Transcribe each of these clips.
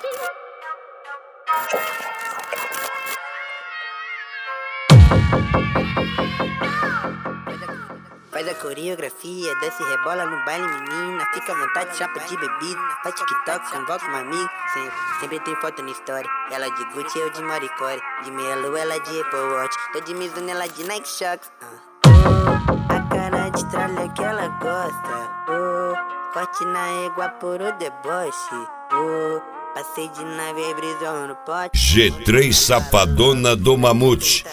Faz a coreografia, desce e rebola no baile, menina. Fica à vontade, chapa de bebida. Faz TikTok, convoca uma amiga. Sempre tem foto na história. Ela de Gucci, eu de Maricore. De meia lua, ela de Apple Watch. Tô de Mizuno, ela de Nike Shox. A cara de tralha que ela gosta. Corte na égua por o deboche. Passei de nave, brisou no pote. G3 Safadona do Mamute.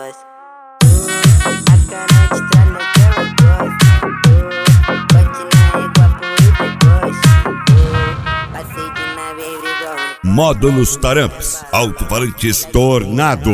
Módulos Taramps, alto-falantes Tornado.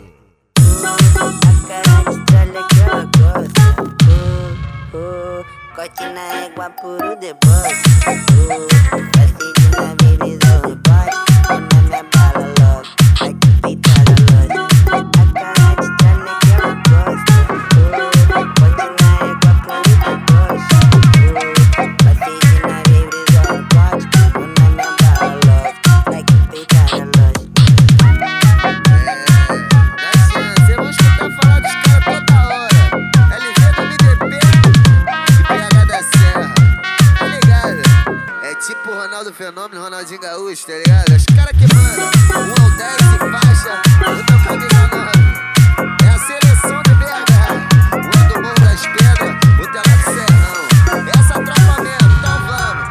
Corte na égua por o deboche. Passei de nave, brisou no pote. Na minha bala logo, aqui peitada loja. A cara de tralha que ela gosta. Corte na égua por o deboche. Passei de nave, brisou no pote. Na minha bala logo, aqui peitada loja. Cê vão escutar falar dos caras toda hora. LV do MDP e PH da Serra, tá ligado? É tipo Ronaldo Fenômeno, Ronaldinho Gaúcho, tá ligado? Os caras que mandam 1 ao 10 e faixa, outra camisa 9. É a seleção do BH, o do Morro das Pedras, o Telado do Serrão. Essa tropa mesmo, então vamos.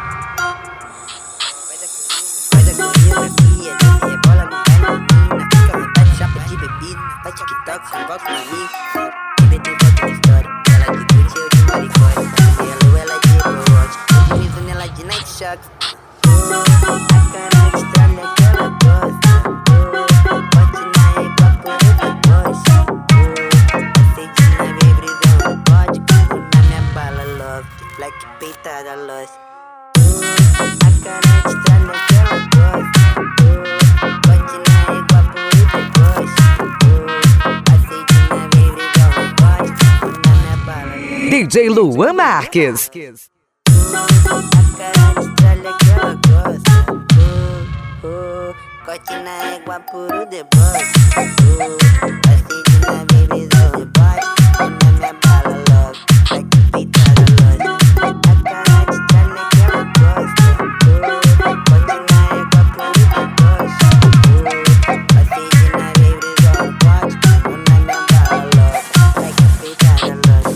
Faz a coreografia, desce e rebola no baile, menina. Fica à vontade, chapa de bebida. Faz TikTok, convoca uma amiga. Sempre tem foto na história. Ela de Gucci, eu de Maricore. Meia lua, ela de Apple Watch. Tô de Mizuno, ela de Nike Shox. A cara de tralha que ela gosta. Corte na égua por o deboche. Passei de nave, brisou no pote. Na minha bala love, black peitada loja. A cara de tralha que ela gosta. Corte na égua por o deboche. Passei de nave, brisou no pote. Na minha bala love. DJ Luan Marques. A cara de tralha que ela gosta. Corte na égua por o deboche. Passei de nave, brisou no pote. Na minha bala logo, aqui peitada loja. A cara de tralha que ela gosta. Corte na égua por o deboche. Passei de nave, brisou no pote. Na minha bala logo, aqui peitada loja.